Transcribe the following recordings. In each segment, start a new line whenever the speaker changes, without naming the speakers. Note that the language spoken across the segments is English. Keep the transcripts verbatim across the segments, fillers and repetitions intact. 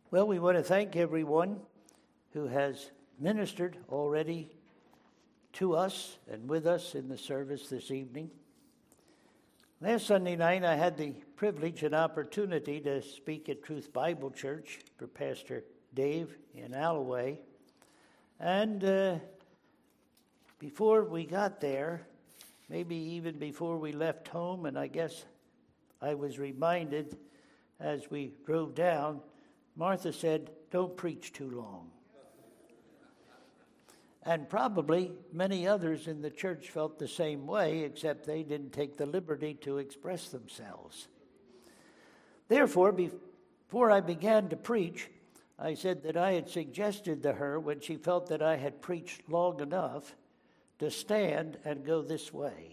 Well, we want to thank everyone who has ministered already to us and with us in the service this evening. Last Sunday night, I had the privilege and opportunity to speak at Truth Bible Church for Pastor Dave in Alloway. And uh, before we got there, maybe even before we left home, and I guess I was reminded as we drove down, Martha said, "Don't preach too long." And probably many others in the church felt the same way, except they didn't take the liberty to express themselves. Therefore, before I began to preach, I said that I had suggested to her, when she felt that I had preached long enough, to stand and go this way.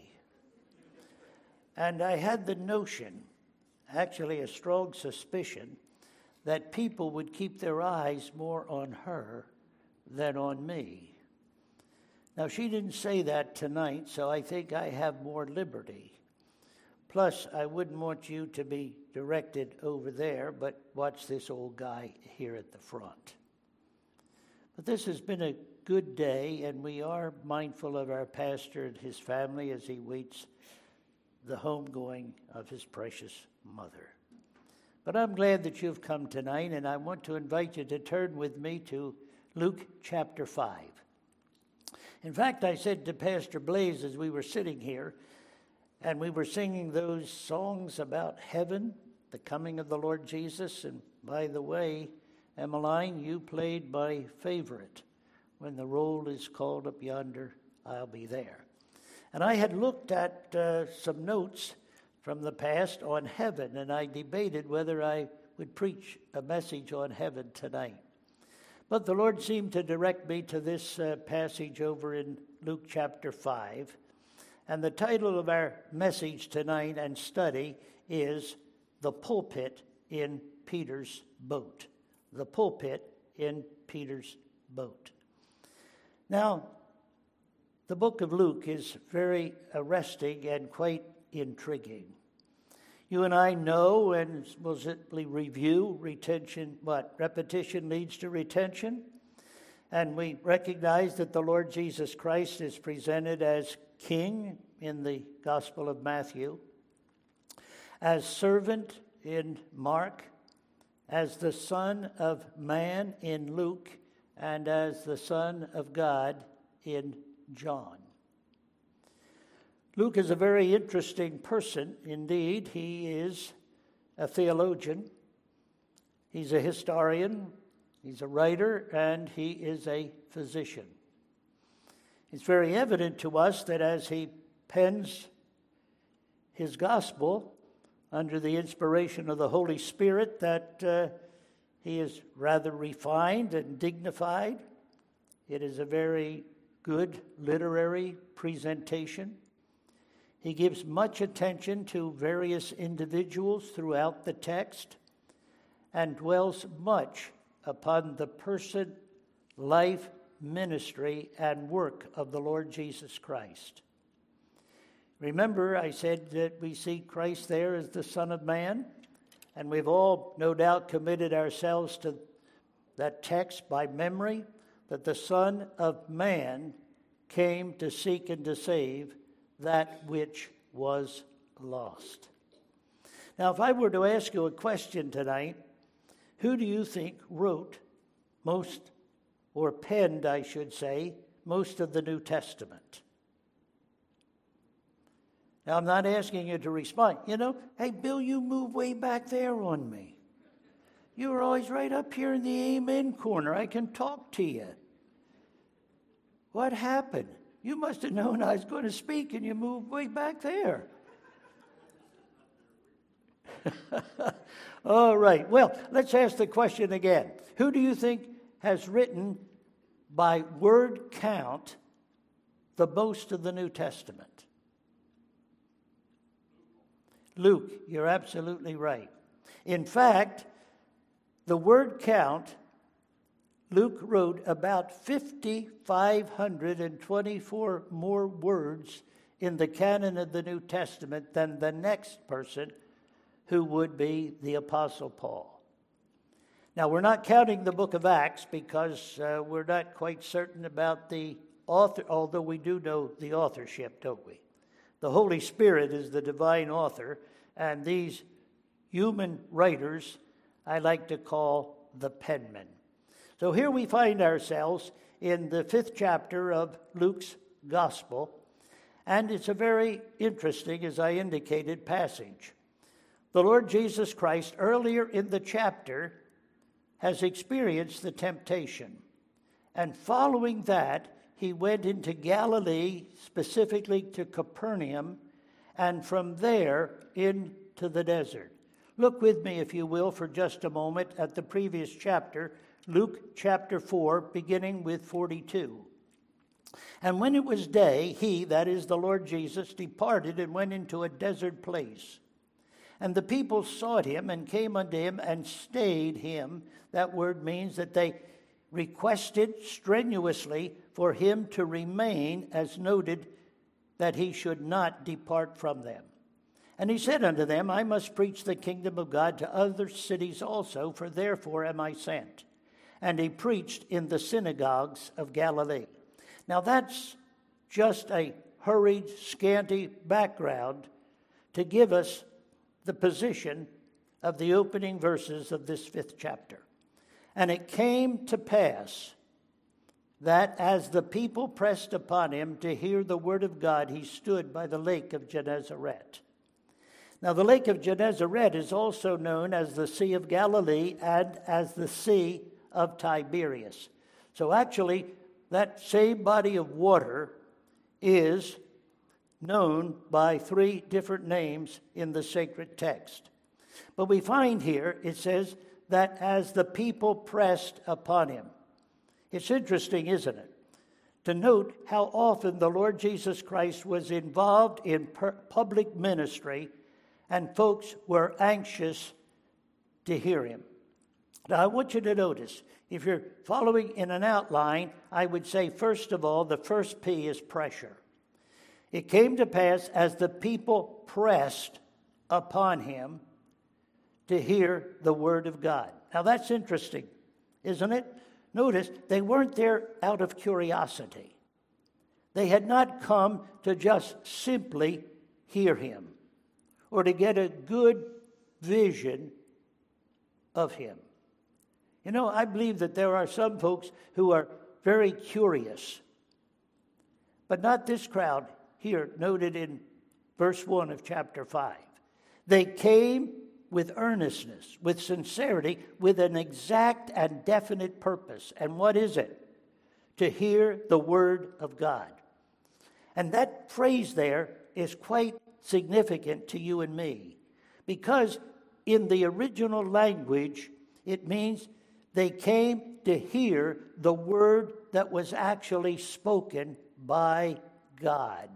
And I had the notion, actually a strong suspicion, that people would keep their eyes more on her than on me. Now, she didn't say that tonight, so I think I have more liberty. Plus, I wouldn't want you to be directed over there, but watch this old guy here at the front. But this has been a good day, and we are mindful of our pastor and his family as he waits the homegoing of his precious mother. But I'm glad that you've come tonight, and I want to invite you to turn with me to Luke chapter five. In fact, I said to Pastor Blaze as we were sitting here, and we were singing those songs about heaven, the coming of the Lord Jesus, and by the way, Emmeline, you played my favorite, "When the roll is called up yonder, I'll be there." And I had looked at uh, some notes from the past on heaven, and I debated whether I would preach a message on heaven tonight. But the Lord seemed to direct me to this uh, passage over in Luke chapter five. And the title of our message tonight and study is The Pulpit in Peter's Boat. The Pulpit in Peter's Boat. Now, the book of Luke is very arresting and quite intriguing. You and I know, and we'll simply review, retention, what? Repetition leads to retention. And we recognize that the Lord Jesus Christ is presented as King in the Gospel of Matthew, as servant in Mark, as the Son of Man in Luke, and as the Son of God in John. Luke is a very interesting person indeed. He is a theologian, he's a historian, he's a writer, and he is a physician. It's very evident to us that as he pens his gospel under the inspiration of the Holy Spirit, that uh, he is rather refined and dignified. It is a very good literary presentation. He gives much attention to various individuals throughout the text and dwells much upon the person, life, ministry, and work of the Lord Jesus Christ. Remember, I said that we see Christ there as the Son of Man, and we've all no doubt committed ourselves to that text by memory, that the Son of Man came to seek and to save that which was lost. Now, if I were to ask you a question tonight, who do you think wrote most, or penned, I should say, most of the New Testament? Now, I'm not asking you to respond. You know, hey, Bill, you move way back there on me. You were always right up here in the amen corner. I can talk to you. What happened? You must have known I was going to speak, and you moved way back there. All right. Well, let's ask the question again. Who do you think has written, by word count, the most of the New Testament? Luke. You're absolutely right. In fact, the word count, Luke wrote about five thousand five hundred twenty-four more words in the canon of the New Testament than the next person, who would be the Apostle Paul. Now, we're not counting the book of Acts because uh, we're not quite certain about the author, although we do know the authorship, don't we? The Holy Spirit is the divine author, and these human writers I like to call the penmen. So here we find ourselves in the fifth chapter of Luke's Gospel, and it's a very interesting, as I indicated, passage. The Lord Jesus Christ, earlier in the chapter, has experienced the temptation. And following that, he went into Galilee, specifically to Capernaum, and from there into the desert. Look with me, if you will, for just a moment at the previous chapter, Luke chapter four, beginning with forty-two. And when it was day, he, that is the Lord Jesus, departed and went into a desert place. And the people sought him and came unto him and stayed him. That word means that they requested strenuously for him to remain, as noted, that he should not depart from them. And he said unto them, I must preach the kingdom of God to other cities also, for therefore am I sent. And he preached in the synagogues of Galilee. Now that's just a hurried, scanty background to give us the position of the opening verses of this fifth chapter. And it came to pass that as the people pressed upon him to hear the word of God, he stood by the lake of Gennesaret. Now the lake of Gennesaret is also known as the Sea of Galilee and as the Sea of Tiberias. So actually, that same body of water is known by three different names in the sacred text. But we find here, it says that as the people pressed upon him. It's interesting, isn't it, to note how often the Lord Jesus Christ was involved in per- public ministry, and folks were anxious to hear him. Now, I want you to notice, if you're following in an outline, I would say, first of all, the first P is pressure. It came to pass as the people pressed upon him to hear the word of God. Now, that's interesting, isn't it? Notice, they weren't there out of curiosity. They had not come to just simply hear him or to get a good vision of him. You know, I believe that there are some folks who are very curious, but not this crowd here noted in verse one of chapter five. They came with earnestness, with sincerity, with an exact and definite purpose. And what is it? To hear the word of God. And that phrase there is quite significant to you and me, because in the original language, it means they came to hear the word that was actually spoken by God.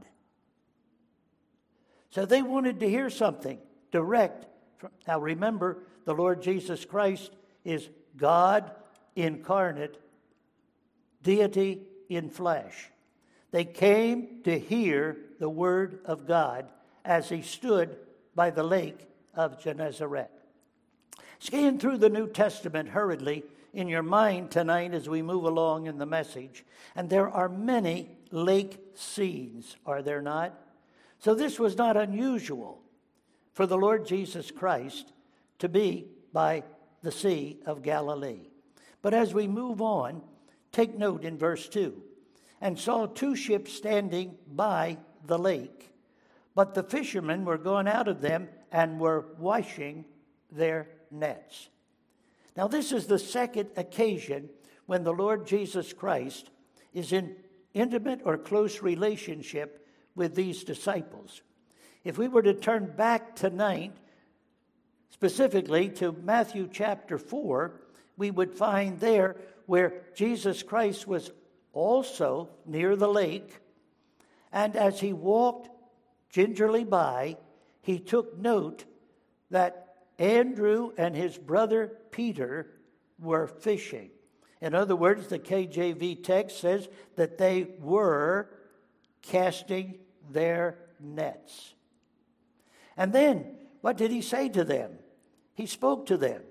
So they wanted to hear something direct. Now remember, the Lord Jesus Christ is God incarnate, deity in flesh. They came to hear the word of God as he stood by the lake of Gennesaret. Scan through the New Testament hurriedly in your mind tonight as we move along in the message. And there are many lake scenes, are there not? So this was not unusual for the Lord Jesus Christ to be by the Sea of Galilee. But as we move on, take note in verse two. And saw two ships standing by the lake, but the fishermen were gone out of them and were washing their nets. Now this is the second occasion when the Lord Jesus Christ is in intimate or close relationship with these disciples. If we were to turn back tonight, specifically to Matthew chapter four, we would find there where Jesus Christ was also near the lake, and as he walked gingerly by, he took note that Andrew and his brother Peter were fishing. In other words, the K J V text says that they were casting their nets. And then, what did he say to them? He spoke to them.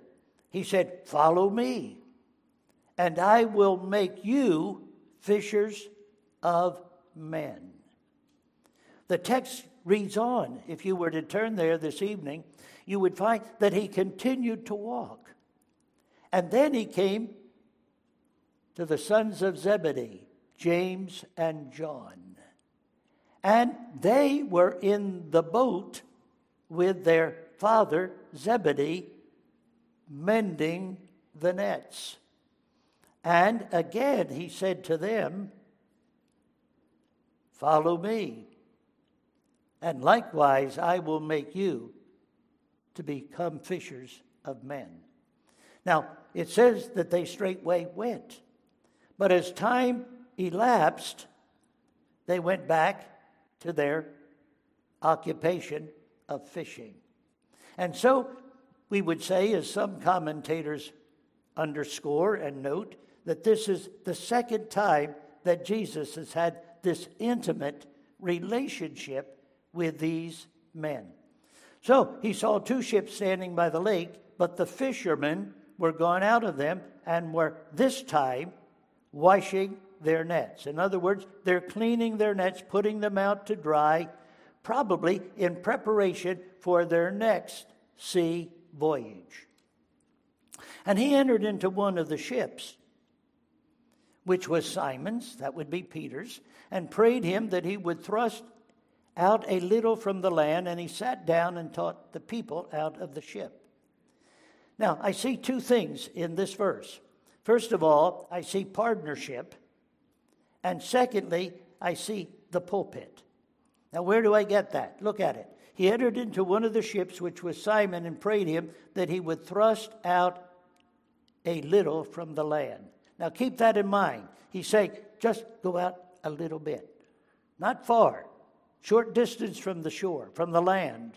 He said, "Follow me, and I will make you fishers of men." The text reads on. If you were to turn there this evening, you would find that he continued to walk. And then he came to the sons of Zebedee, James and John. And they were in the boat with their father Zebedee, mending the nets. And again he said to them, "Follow me, and likewise I will make you to become fishers of men." Now, it says that they straightway went. But as time elapsed, they went back to their occupation of fishing. And so we would say, as some commentators underscore and note, that this is the second time that Jesus has had this intimate relationship with these men. So he saw two ships standing by the lake, but the fishermen were gone out of them and were this time washing their nets. In other words, they're cleaning their nets, putting them out to dry, probably in preparation for their next sea voyage. And he entered into one of the ships, which was Simon's, that would be Peter's, and prayed him that he would thrust out a little from the land, and he sat down and taught the people out of the ship. Now, I see two things in this verse. First of all, I see partnership, and secondly, I see the pulpit. Now, where do I get that? Look at it. He entered into one of the ships, which was Simon, and prayed him that he would thrust out a little from the land. Now, keep that in mind. He's saying, just go out a little bit. Not far. Short distance from the shore, from the land.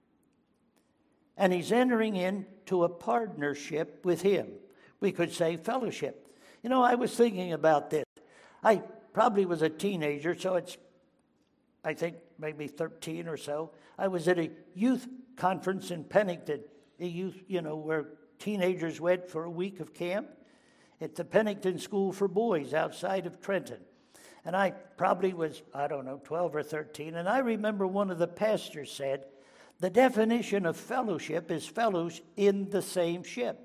And he's entering into a partnership with him. We could say fellowship. You know, I was thinking about this. I probably was a teenager, so it's, I think, maybe thirteen or so. I was at a youth conference in Pennington, a youth, you know, where teenagers went for a week of camp at the Pennington School for Boys outside of Trenton. And I probably was, I don't know, twelve or thirteen. And I remember one of the pastors said, the definition of fellowship is fellows in the same ship.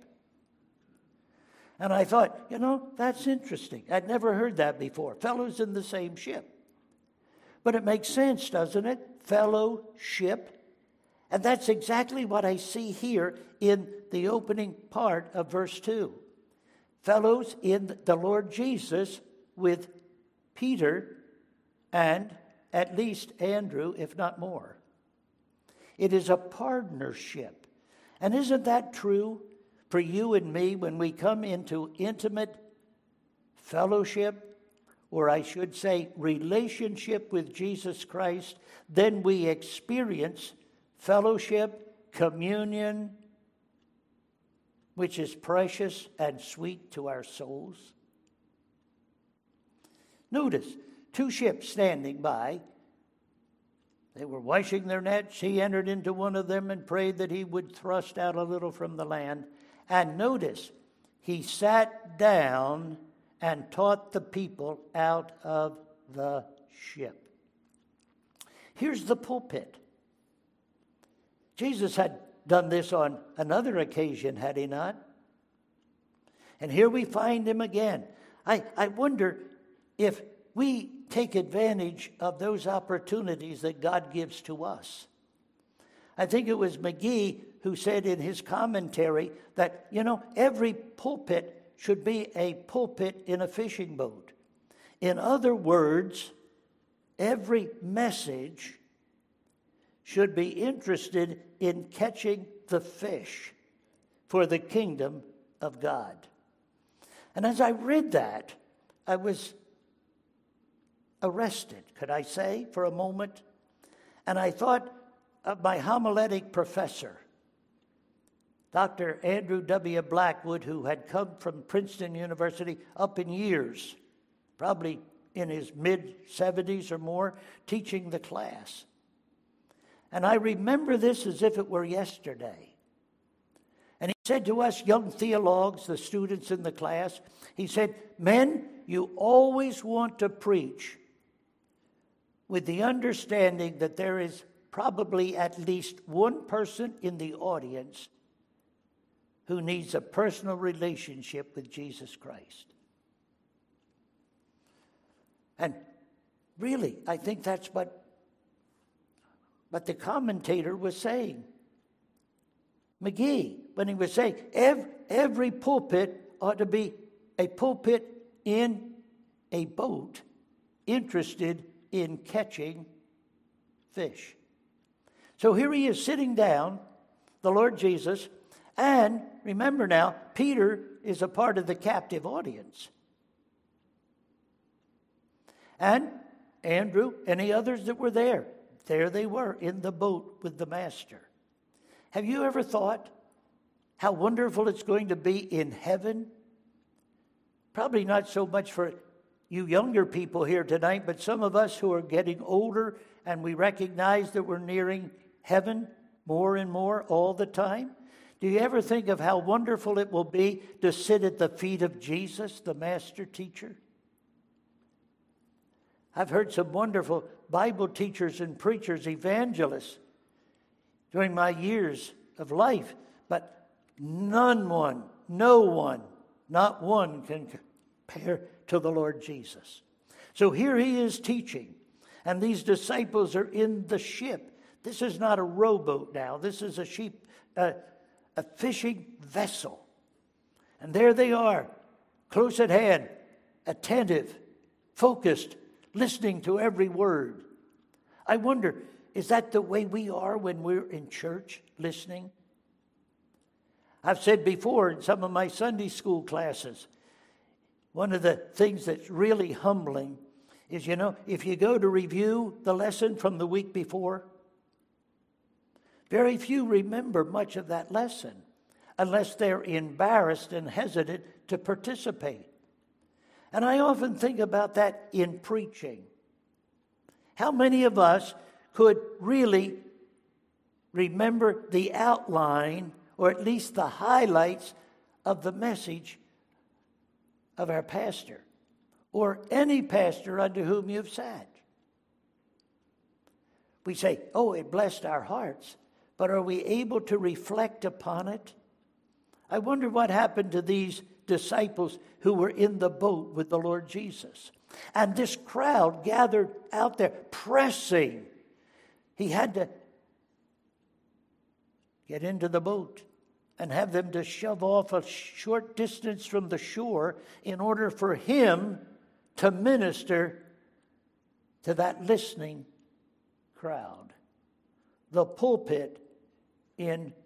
And I thought, you know, that's interesting. I'd never heard that before. Fellows in the same ship. But it makes sense, doesn't it? Fellowship. And that's exactly what I see here in the opening part of verse two. Fellows in the Lord Jesus with Peter and at least Andrew, if not more. It is a partnership. And isn't that true for you and me when we come into intimate fellowship, or I should say relationship with Jesus Christ? Then we experience fellowship, communion, which is precious and sweet to our souls. Notice, two ships standing by. They were washing their nets. He entered into one of them and prayed that he would thrust out a little from the land. And notice, he sat down and taught the people out of the ship. Here's the pulpit. Jesus had done this on another occasion, had he not? And here we find him again. I, I wonder if we take advantage of those opportunities that God gives to us. I think it was McGee who said in his commentary that, you know, every pulpit should be a pulpit in a fishing boat. In other words, every message should be interested in catching the fish for the kingdom of God. And as I read that, I was arrested, could I say, for a moment. And I thought of my homiletic professor, Doctor Andrew W. Blackwood, who had come from Princeton University up in years, probably in his mid-seventies or more, teaching the class. And I remember this as if it were yesterday. And he said to us young theologues, the students in the class, he said, men, you always want to preach with the understanding that there is probably at least one person in the audience who needs a personal relationship with Jesus Christ. And really, I think that's what, what the commentator was saying. McGee, when he was saying every, every pulpit ought to be a pulpit in a boat interested in catching fish. So here he is sitting down, the Lord Jesus, and remember now, Peter is a part of the captive audience. And Andrew, any others that were there, there they were in the boat with the master. Have you ever thought how wonderful it's going to be in heaven? Probably not so much for you younger people here tonight, but some of us who are getting older and we recognize that we're nearing heaven more and more all the time. Do you ever think of how wonderful it will be to sit at the feet of Jesus, the master teacher? I've heard some wonderful Bible teachers and preachers, evangelists, during my years of life, but none one, no one, not one can compare to the Lord Jesus. So here he is teaching, and these disciples are in the ship. This is not a rowboat now. This is a sheep, uh, a fishing vessel. And there they are, close at hand, attentive, focused, listening to every word. I wonder, is that the way we are when we're in church, listening? I've said before in some of my Sunday school classes, one of the things that's really humbling is, you know, if you go to review the lesson from the week before, very few remember much of that lesson unless they're embarrassed and hesitant to participate. And I often think about that in preaching. How many of us could really remember the outline or at least the highlights of the message of our pastor or any pastor under whom you've sat? We say, oh, it blessed our hearts, but are we able to reflect upon it? I wonder what happened to these disciples who were in the boat with the Lord Jesus. And this crowd gathered out there, pressing. He had to get into the boat and have them to shove off a short distance from the shore in order for him to minister to that listening crowd. The pulpit in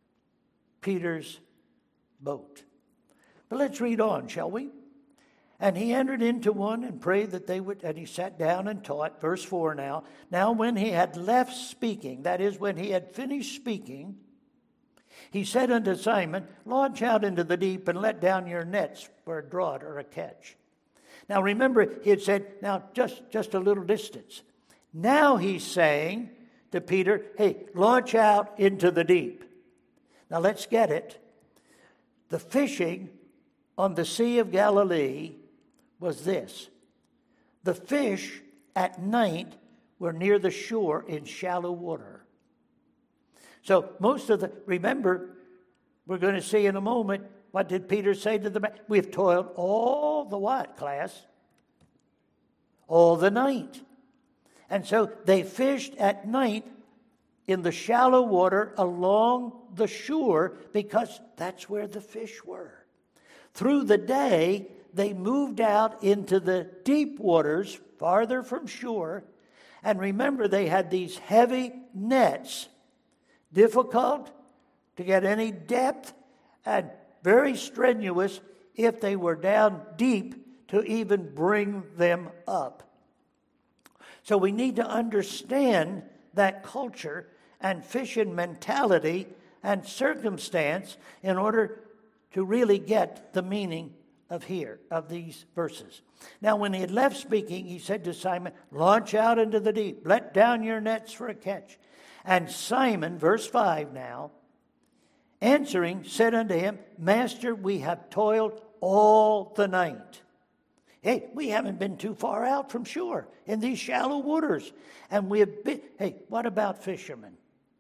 Peter's boat. But let's read on, shall we? And he entered into one and prayed that they would, and he sat down and taught. Verse four now. Now when he had left speaking, that is, when he had finished speaking, he said unto Simon, launch out into the deep and let down your nets for a draught or a catch. Now remember, he had said, now just, just a little distance. Now he's saying to Peter, hey, launch out into the deep. Now let's get it. The fishing on the Sea of Galilee was this. The fish at night were near the shore in shallow water. So most of the, remember, we're going to see in a moment, what did Peter say to the man? We've toiled all the what, class? All the night. And so they fished at night in the shallow water along the shore because that's where the fish were. Through the day, they moved out into the deep waters, farther from shore. And remember, they had these heavy nets, difficult to get any depth, and very strenuous if they were down deep to even bring them up. So we need to understand that culture and fishing mentality and circumstance in order to really get the meaning of here, of these verses. Now, when he had left speaking, he said to Simon, launch out into the deep, let down your nets for a catch. And Simon, verse five now, answering said unto him, Master, we have toiled all the night. Hey, we haven't been too far out from shore in these shallow waters. And we have been, hey, what about fishermen?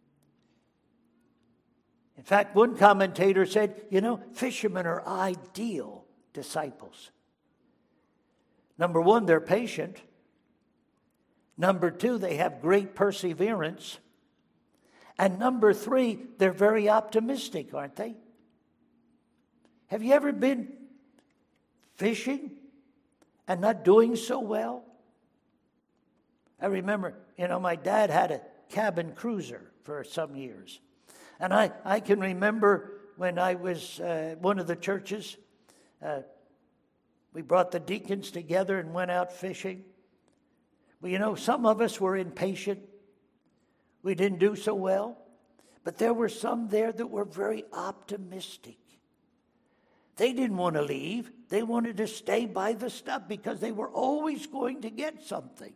In fact, one commentator said, you know, fishermen are ideal disciples. Number one, they're patient. Number two, they have great perseverance. And number three, they're very optimistic, aren't they? Have you ever been fishing and not doing so well? I remember, you know, my dad had a cabin cruiser for some years. And I, I can remember when I was uh, one of the churches, uh, we brought the deacons together and went out fishing. Well, you know, some of us were impatient. We didn't do so well. But there were some there that were very optimistic. They didn't want to leave. They wanted to stay by the stuff because they were always going to get something.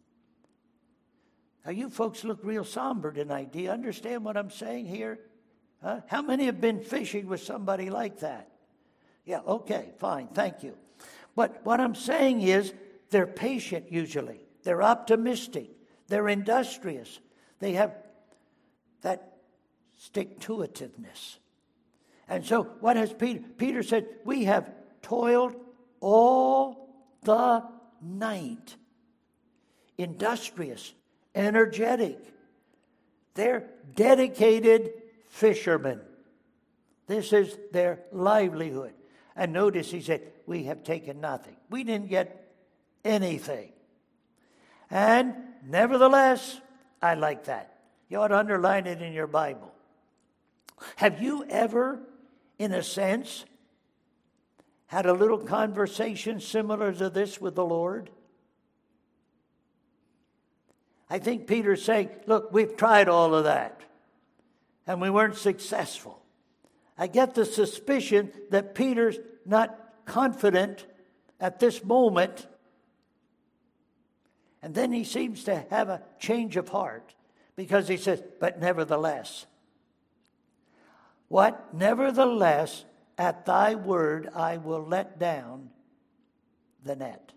Now, you folks look real somber tonight. Do you understand what I'm saying here? Huh? How many have been fishing with somebody like that? Yeah, okay, fine, thank you. But what I'm saying is they're patient usually. They're optimistic. They're industrious. They have that stick-to-itiveness. And so what has Peter? Peter said, we have toiled all the night. Industrious, energetic. They're dedicated fishermen. This is their livelihood. And notice he said, we have taken nothing. We didn't get anything. And nevertheless, I like that. You ought to underline it in your Bible. Have you ever, in a sense, had a little conversation similar to this with the Lord? I think Peter's saying, look, we've tried all of that, and we weren't successful. I get the suspicion that Peter's not confident at this moment, and then he seems to have a change of heart because he says, but nevertheless. What? Nevertheless, at thy word I will let down the net.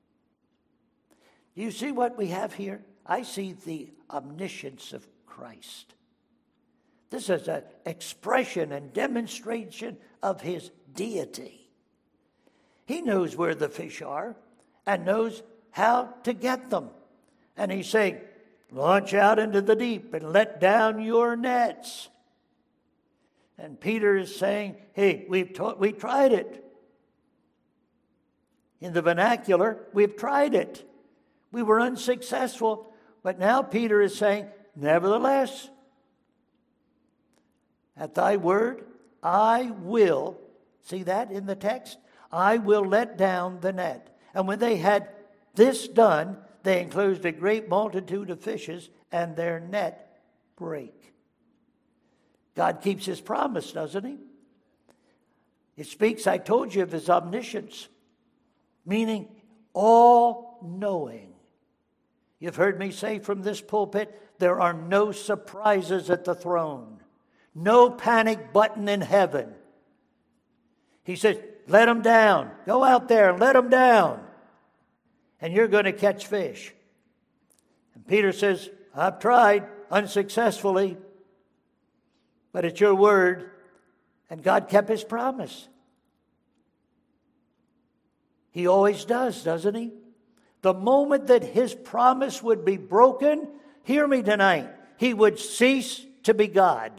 Do you see what we have here? I see the omniscience of Christ. This is an expression and demonstration of his deity. He knows where the fish are and knows how to get them. And he's saying, launch out into the deep and let down your nets. And Peter is saying, hey, we've taught, we tried it. In the vernacular, we've tried it. We were unsuccessful. But now Peter is saying, nevertheless, at thy word, I will, see that in the text? I will let down the net. And when they had this done, they enclosed a great multitude of fishes, and their net brake. God keeps his promise, doesn't he? It speaks, I told you, of his omniscience, meaning all-knowing. You've heard me say from this pulpit, there are no surprises at the throne. No panic button in heaven. He says, let them down. Go out there and let them down. And you're going to catch fish. And Peter says, I've tried unsuccessfully, but it's your word. And God kept his promise. He always does, doesn't he? The moment that his promise would be broken, hear me tonight, he would cease to be God.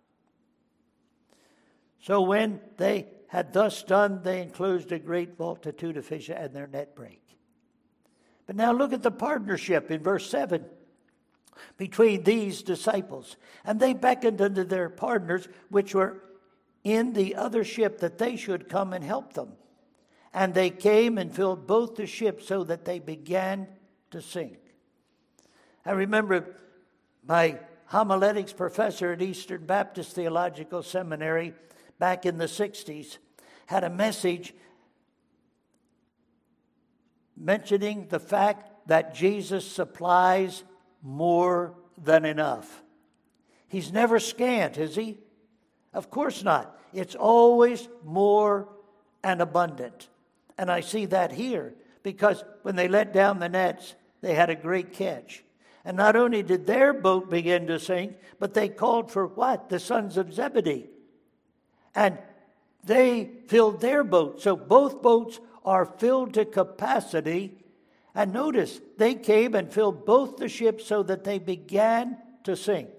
So when they had thus done, they enclosed a great multitude of fish, and their net brake. But now look at the partnership in verse seven between these disciples. And they beckoned unto their partners, which were in the other ship, that they should come and help them. And they came and filled both the ships so that they began to sink. I remember my homiletics professor at Eastern Baptist Theological Seminary back in the sixties had a message mentioning the fact that Jesus supplies more than enough. He's never scant, is he? Of course not. It's always more and abundant. And I see that here, because when they let down the nets, they had a great catch. And not only did their boat begin to sink, but they called for what? The sons of Zebedee. And they filled their boat. So both boats are filled to capacity. And notice, they came and filled both the ships so that they began to sink.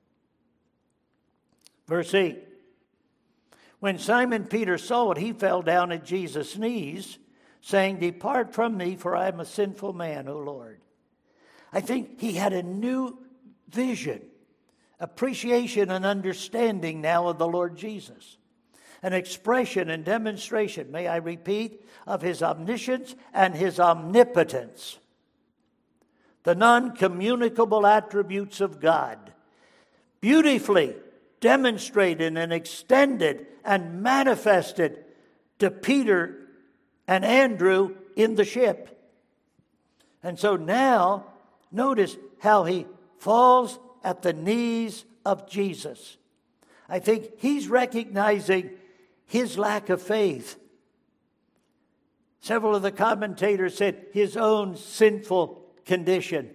Verse eight. When Simon Peter saw it, he fell down at Jesus' knees, saying, "Depart from me, for I am a sinful man, O Lord." I think he had a new vision, appreciation and understanding now of the Lord Jesus. An expression and demonstration, may I repeat, of his omniscience and his omnipotence. The non-communicable attributes of God, beautifully demonstrated and extended and manifested to Peter and Andrew in the ship. And so now, notice how he falls at the knees of Jesus. I think he's recognizing his lack of faith. Several of the commentators said his own sinful condition.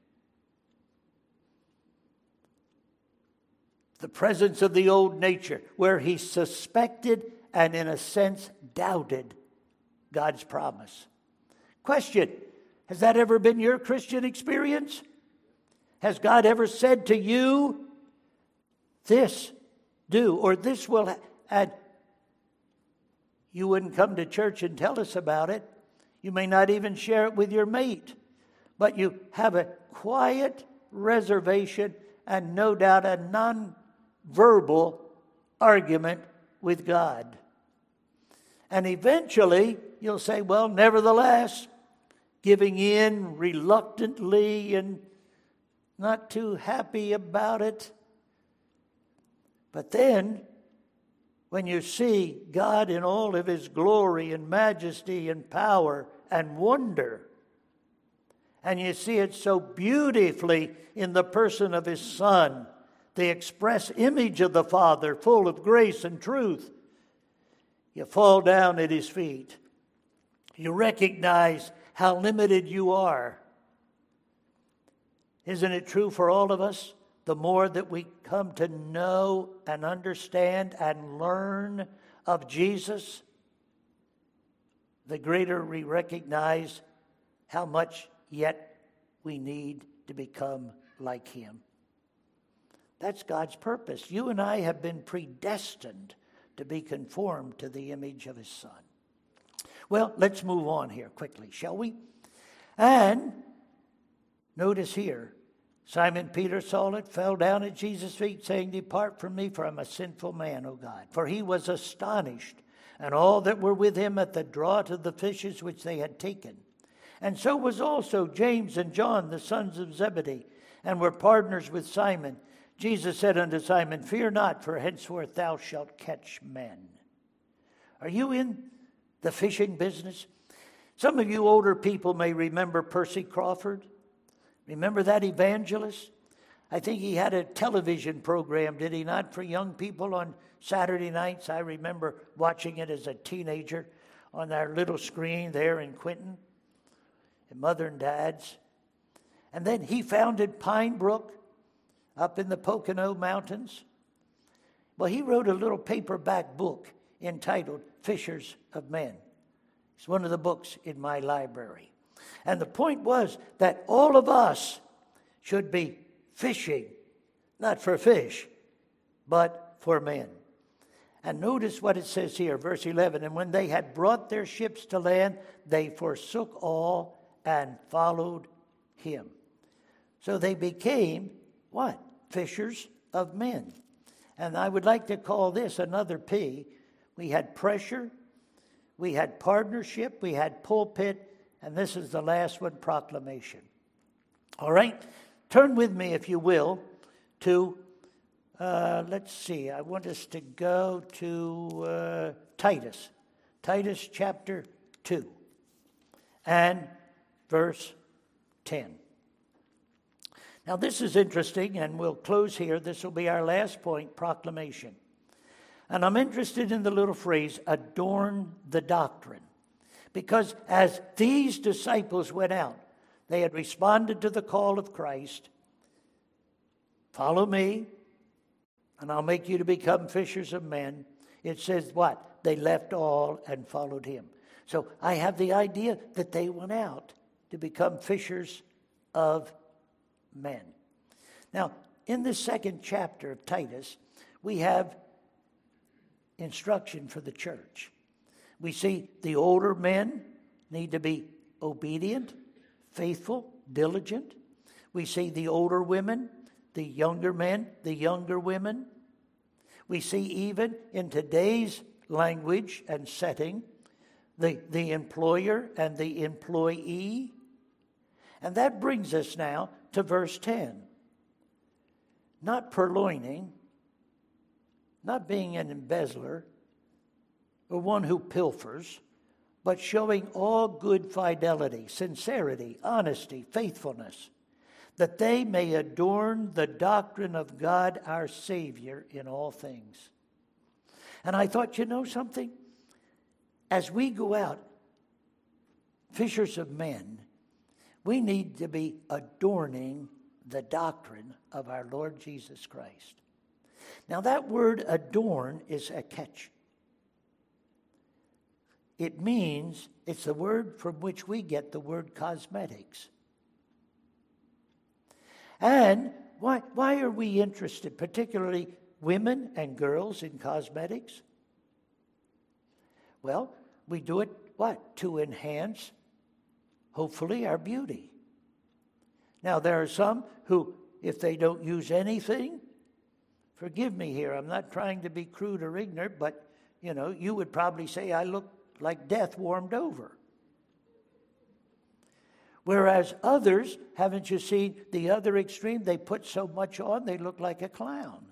The presence of the old nature, where he suspected and in a sense doubted God's promise. Question, has that ever been your Christian experience? Has God ever said to you, this do, or this will, ha-, and you wouldn't come to church and tell us about it. You may not even share it with your mate, but you have a quiet reservation and no doubt a non-verbal argument with God. And eventually you'll say, well, nevertheless, giving in reluctantly and not too happy about it. But then, when you see God in all of his glory and majesty and power and wonder, and you see it so beautifully in the person of his Son, the express image of the Father, full of grace and truth, you fall down at his feet. You recognize how limited you are. Isn't it true for all of us? The more that we come to know and understand and learn of Jesus, the greater we recognize how much yet we need to become like him. That's God's purpose. You and I have been predestined to be conformed to the image of his Son. Well, let's move on here quickly, shall we? And notice here, Simon Peter saw it, fell down at Jesus' feet, saying, "Depart from me, for I am a sinful man, O God." For he was astonished, and all that were with him at the draught of the fishes which they had taken. And so was also James and John, the sons of Zebedee, and were partners with Simon. Jesus said unto Simon, "Fear not, for henceforth thou shalt catch men." Are you in the fishing business? Some of you older people may remember Percy Crawford. Remember that evangelist? I think he had a television program, did he not, for young people on Saturday nights? I remember watching it as a teenager on our little screen there in Quinton, at Mother and Dad's. And then he founded Pine Brook up in the Pocono Mountains. Well, he wrote a little paperback book entitled Fishers of Men. It's one of the books in my library. And the point was that all of us should be fishing, not for fish, but for men. And notice what it says here, verse eleven. And when they had brought their ships to land, they forsook all and followed him. So they became, what? Fishers of men. And I would like to call this another P. We had pressure, we had partnership, we had pulpit, and this is the last one, proclamation. All right? Turn with me, if you will, to, uh, let's see, I want us to go to uh, Titus. Titus chapter two and verse ten. Now this is interesting, and we'll close here. This will be our last point, proclamation. And I'm interested in the little phrase, adorn the doctrine. Because as these disciples went out, they had responded to the call of Christ. Follow me, and I'll make you to become fishers of men. It says what? They left all and followed him. So I have the idea that they went out to become fishers of men. Now, in this second chapter of Titus, we have instruction for the church. We see the older men need to be obedient, faithful, diligent. We see the older women, the younger men, the younger women. We see even in today's language and setting, the, the employer and the employee. And that brings us now to verse ten. Not purloining, not being an embezzler, or one who pilfers, but showing all good fidelity, sincerity, honesty, faithfulness, that they may adorn the doctrine of God our Savior in all things. And I thought, you know something? As we go out, fishers of men, we need to be adorning the doctrine of our Lord Jesus Christ. Now that word adorn is a catch. It means, it's the word from which we get the word cosmetics. And why, why are we interested, particularly women and girls, in cosmetics? Well, we do it, what? To enhance, hopefully, our beauty. Now, there are some who, if they don't use anything, forgive me here, I'm not trying to be crude or ignorant, but, you know, you would probably say I look like death warmed over. Whereas others, haven't you seen the other extreme? They put so much on, they look like a clown.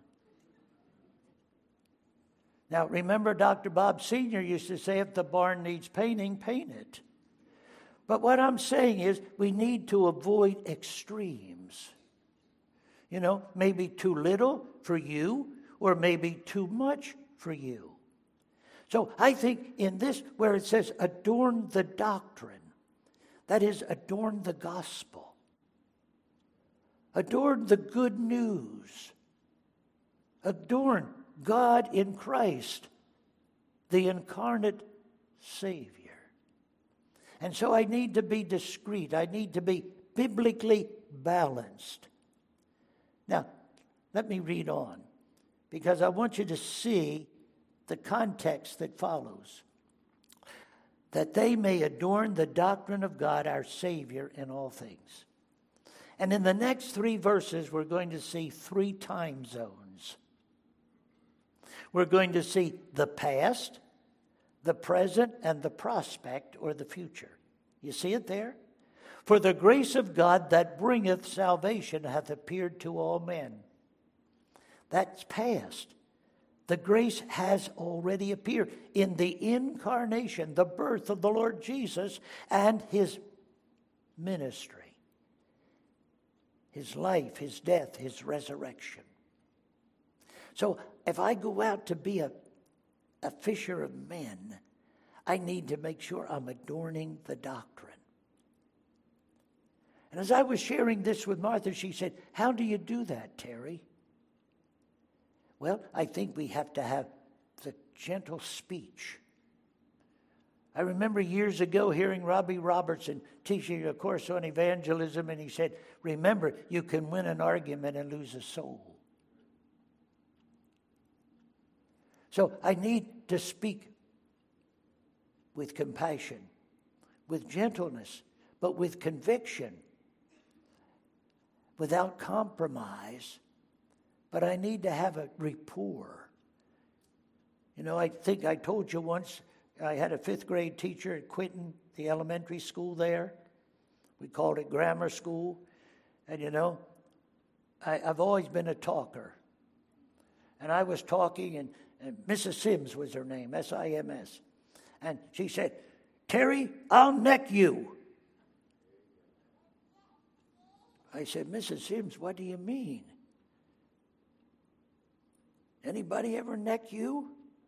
Now, remember Doctor Bob Senior used to say, if the barn needs painting, paint it. But what I'm saying is, we need to avoid extremes. You know, maybe too little for you, or maybe too much for you. So I think in this, where it says, adorn the doctrine, that is, adorn the gospel. Adorn the good news. Adorn God in Christ, the incarnate Savior. And so I need to be discreet. I need to be biblically balanced. Now, let me read on, because I want you to see the context that follows. That they may adorn the doctrine of God, our Savior, in all things. And in the next three verses, we're going to see three time zones. We're going to see the past, the present, and the prospect, or the future. You see it there? For the grace of God that bringeth salvation hath appeared to all men. That's past. The grace has already appeared in the incarnation, the birth of the Lord Jesus, and his ministry, his life, his death, his resurrection. So if I go out to be a, a fisher of men, I need to make sure I'm adorning the doctrine. And as I was sharing this with Martha, she said, how do you do that, Terry? Well, I think we have to have the gentle speech. I remember years ago hearing Robbie Robertson teaching a course on evangelism, and he said, remember, you can win an argument and lose a soul. So I need to speak with compassion, with gentleness, but with conviction, without compromise. But I need to have a rapport. You know, I think I told you once, I had a fifth grade teacher at Quinton, the elementary school there. We called it grammar school. And you know, I, I've always been a talker. And I was talking, and, and Missus Sims was her name, S I M S. And she said, Terry, I'll neck you. I said, Missus Sims, what do you mean? Anybody ever neck you?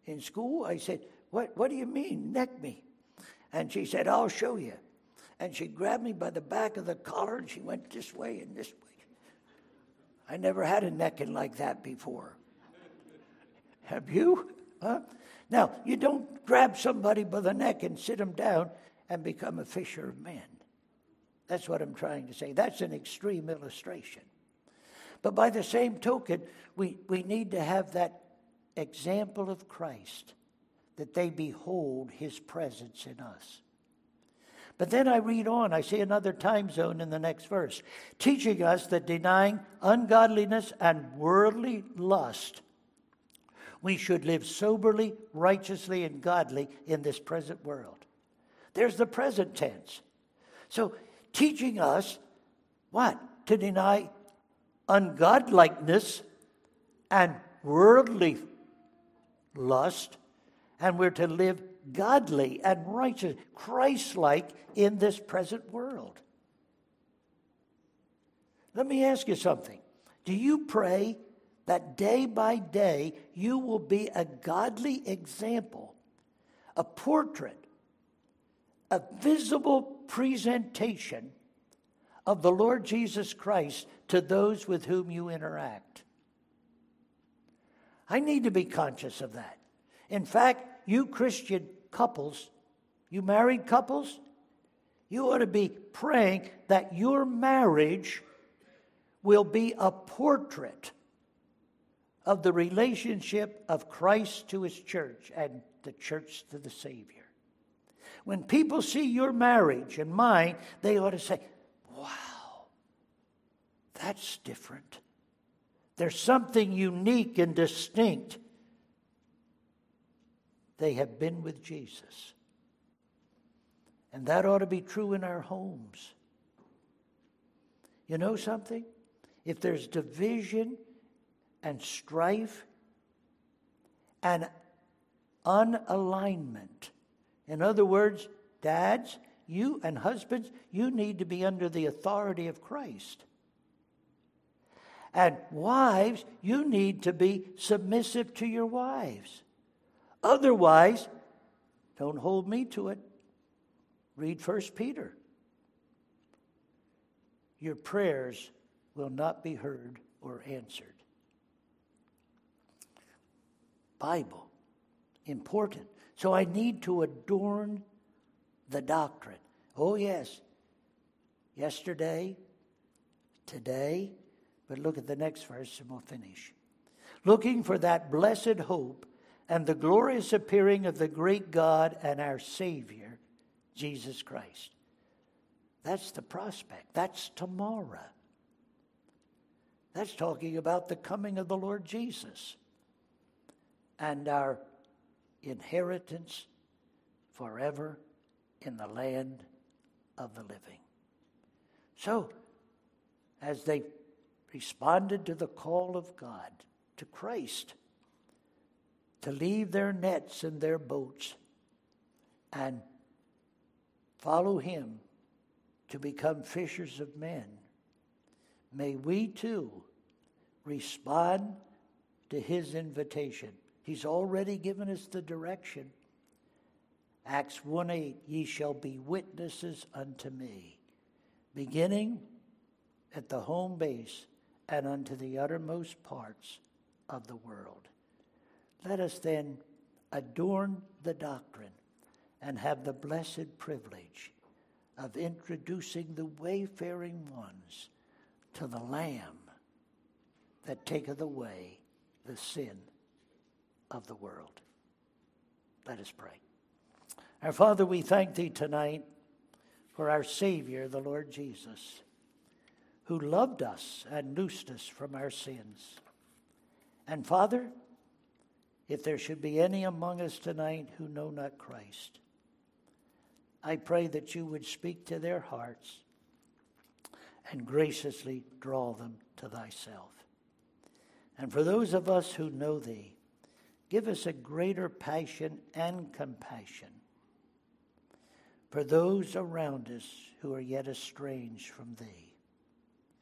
in school. I said, what, what do you mean, neck me? And she said, I'll show you. And she grabbed me by the back of the collar, and she went this way and this way. I never had a necking like that before. Have you? Huh? Now, you don't grab somebody by the neck and sit them down and become a fisher of men. That's what I'm trying to say. That's an extreme illustration. But by the same token, we, we need to have that example of Christ, that they behold his presence in us. But then I read on, I see another time zone in the next verse, teaching us that denying ungodliness and worldly lust, we should live soberly, righteously, and godly in this present world. There's the present tense. So teaching us what? To deny ungodlikeness and worldly lust, and we're to live godly and righteous, Christ-like in this present world. Let me ask you something. Do you pray that day by day you will be a godly example, a portrait, a visible presentation of the Lord Jesus Christ to those with whom you interact? I need to be conscious of that. In fact, you Christian couples, you married couples, you ought to be praying that your marriage will be a portrait of the relationship of Christ to his church and the church to the Savior. When people see your marriage and mine, they ought to say, wow, that's different. There's something unique and distinct. They have been with Jesus. And that ought to be true in our homes. You know something? If there's division and strife and unalignment, in other words, dads, you and husbands, you need to be under the authority of Christ. And wives, you need to be submissive to your wives. Otherwise, don't hold me to it. Read First Peter. Your prayers will not be heard or answered. Bible, important. So I need to adorn the doctrine. Oh yes, yesterday, today, but look at the next verse and we'll finish. Looking for that blessed hope and the glorious appearing of the great God and our Savior, Jesus Christ. That's the prospect. That's tomorrow. That's talking about the coming of the Lord Jesus and our inheritance forever in the land of the living. So, as they responded to the call of God, to Christ, to leave their nets and their boats and follow him to become fishers of men, may we too respond to his invitation. He's already given us the direction. Acts one eight, ye shall be witnesses unto me, beginning at the home base and unto the uttermost parts of the world. Let us then adorn the doctrine and have the blessed privilege of introducing the wayfaring ones to the Lamb that taketh away the sin of the world. Let us pray. Our Father, we thank thee tonight for our Savior, the Lord Jesus, who loved us and loosed us from our sins. And Father, if there should be any among us tonight who know not Christ, I pray that you would speak to their hearts and graciously draw them to thyself. And for those of us who know thee, give us a greater passion and compassion for those around us who are yet estranged from thee.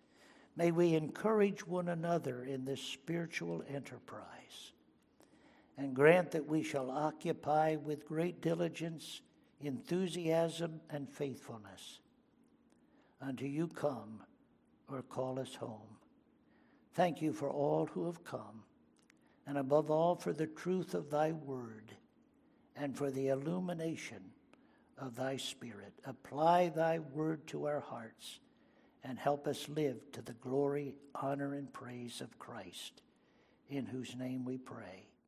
May we encourage one another in this spiritual enterprise and grant that we shall occupy with great diligence, enthusiasm, and faithfulness until you come or call us home. Thank you for all who have come, and above all for the truth of thy word and for the illumination of thy Spirit. Apply thy word to our hearts and help us live to the glory, honor, and praise of Christ, in whose name we pray.